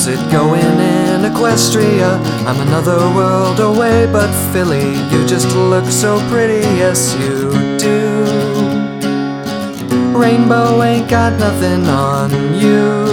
How's it going in Equestria? I'm another world away, but Philly, you just look so pretty, yes you do. Rainbow ain't got nothing on you.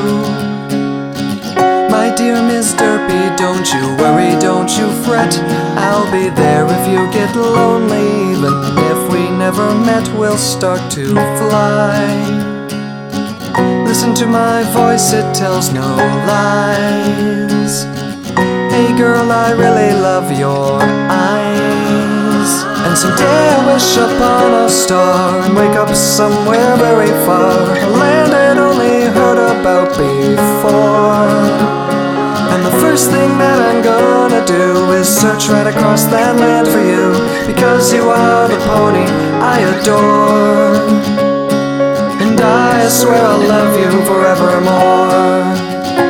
My dear Miss Derpy, don't you worry, don't you fret. I'll be there if you get lonely. Even if we never met, we'll start to fly. Listen to my voice, it tells no lies. Hey girl, I really love your eyes. And someday I wish upon a star and wake up somewhere very far, a land I'd only heard about before. And the first thing that I'm gonna do is search right across that land for you, because you are the pony I adore. And I swear I'll love you forevermore.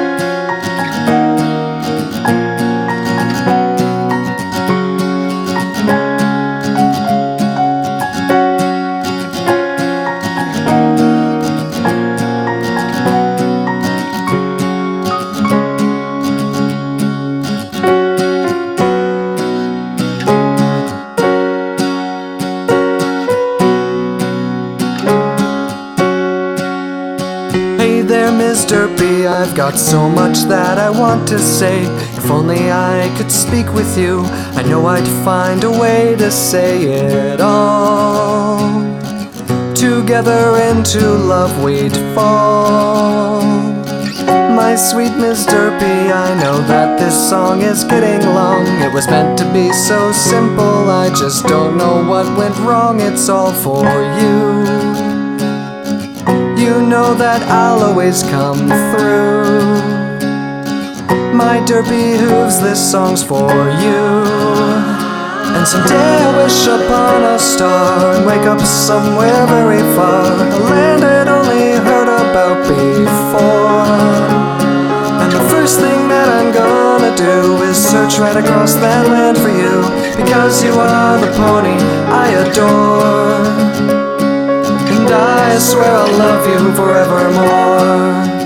Hey there, Miss Derpy, I've got so much that I want to say. If only I could speak with you, I know I'd find a way to say it all. Together into love we'd fall. My sweet Miss Derpy, I know that this song is getting long. It was meant to be so simple, I just don't know what went wrong. It's all for you. You know that I'll always come through. My Derpy hooves, this song's for you. And someday I wish upon a star and wake up somewhere very far, a land I'd only heard about before. And the first thing that I'm gonna do is search right across that land for you, because you are the pony I adore. And I swear I'll love you forevermore.